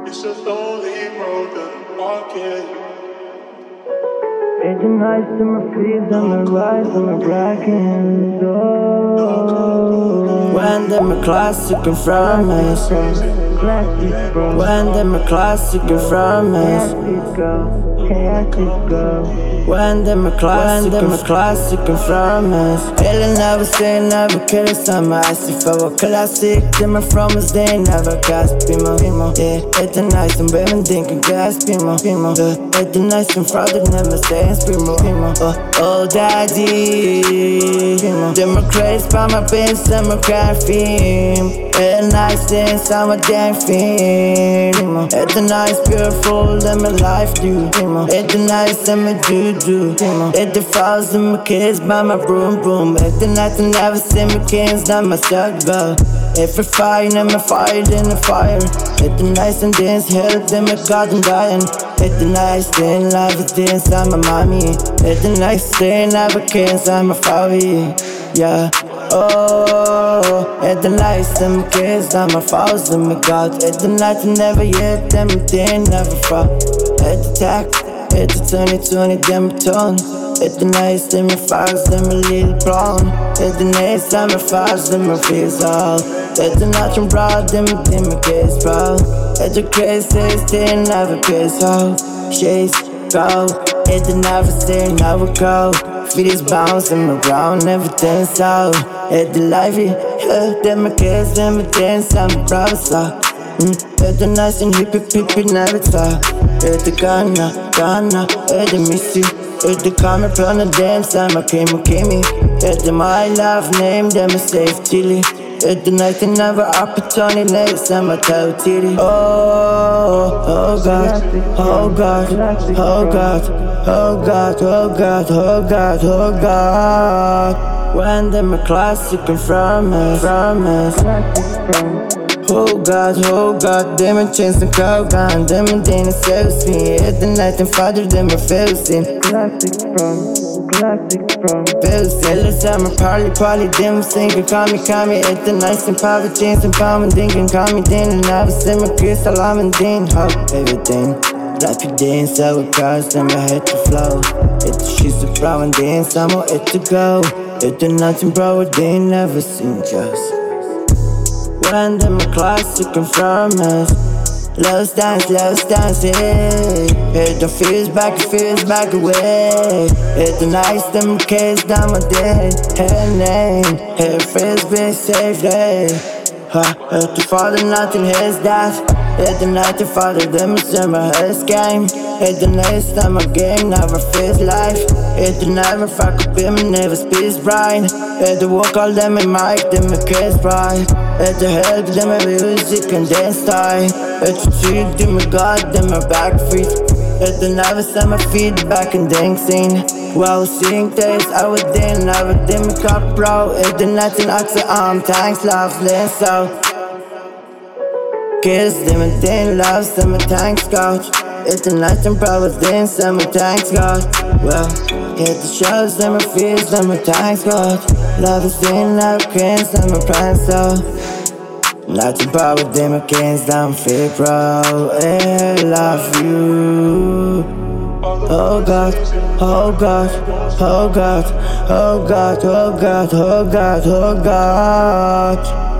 It's a lonely road that I'm walking. It's a night summer breeze on the rise on the blackened door. When them a classic in front of us. When them a classic in front of us. When them a classic in front of us. Hell never say never kill us. I'm icy for a classic. Them from us they never cast people. Yeah, it's a nice and women thinking gas people. It's a nice and fraud that never stands people. Oh daddy, them a crazy by my pins, them a caffeine. It's a nice dance, I'm a damn fiend. It's a nice beautiful, them a life do. It's a nice, them a do. It's the falls, them a kids by my broom broom. It's the night I never see my kids, not my struggle. If we're fighting, I'm a fire in the fire. It's the nice and dance, help them a god and dying. It's the nice thing, love is dance, I'm a mommy. It's the nice thing, love a kids, I'm a father. Yeah. Oh, it's the nice, them kids, I'm a falls, I'm a god. It's the night I never yet, them they never fall. It's the tack, it's the 2020, them a tone. It's the nice, them a falls, them a little blown. It's the nice, I'm a falls, them a feels all. It's the night I'm proud, them a kids, bro. It's the crazy, they never piss off. She's go, it's the never stay, never go. Feet is bouncing around, everything's so. It's the life, yeah, them a kids, them a dance, I'm a proud so. It's the nice and hippie, never talk. It's the Ghana, it's the Missy. It's the camera plan to dance, I'm a Kimmy. It's the my love name, them a safe chili. It's the night and never opportunity next, I'm a toe titty. Oh God, oh God, oh God, oh God, oh God, oh God, oh God. When them a classic in front of us. Oh God, them a chance to go gone. Them and then it's self-seen. It's the night and father, them a fail-seen. Classic from Fail-seen. Let's have my party, them singing, call me. It's the nice and power, chance and power, and thinking, call me then. And I was in my crystal, I'm in then. How everything. Like you dance, I would cross, then my head to flow. It's the she's a brown and dance, I'm on it to go. It's the nothing, bro, they never seen just. When them a classic in front of us. Let's dance, hey. Hit the feels back away. Hit the nice, them kids down my day. Hey, name, hit frisbee safely. Hit the father, nothing his dash. Hit the night to father, them is in my his game. Hit the next time a game, never feels life. Hit the never fuck up him, never speaks bright. Hit the walk all them in mic, them a kiss bright. Hit the help, them a music and dance style. Hit the treat, them a god, them a back feet. Hit the never set my feet back and dancing. Well, seeing days, I would then never dim a cup, bro. Hit the night and oxy arm, thanks, love, so. Kiss them and then loves them and thanks God. It's the night and problems then some and thanks God. Well, hit the shows, them and fears, them and thanks God. Love is in love, cranes, them and plans so. Night and power, them and kings, them fear bro. I love you. Oh God, oh God, oh God, oh God, oh God, oh God, oh God.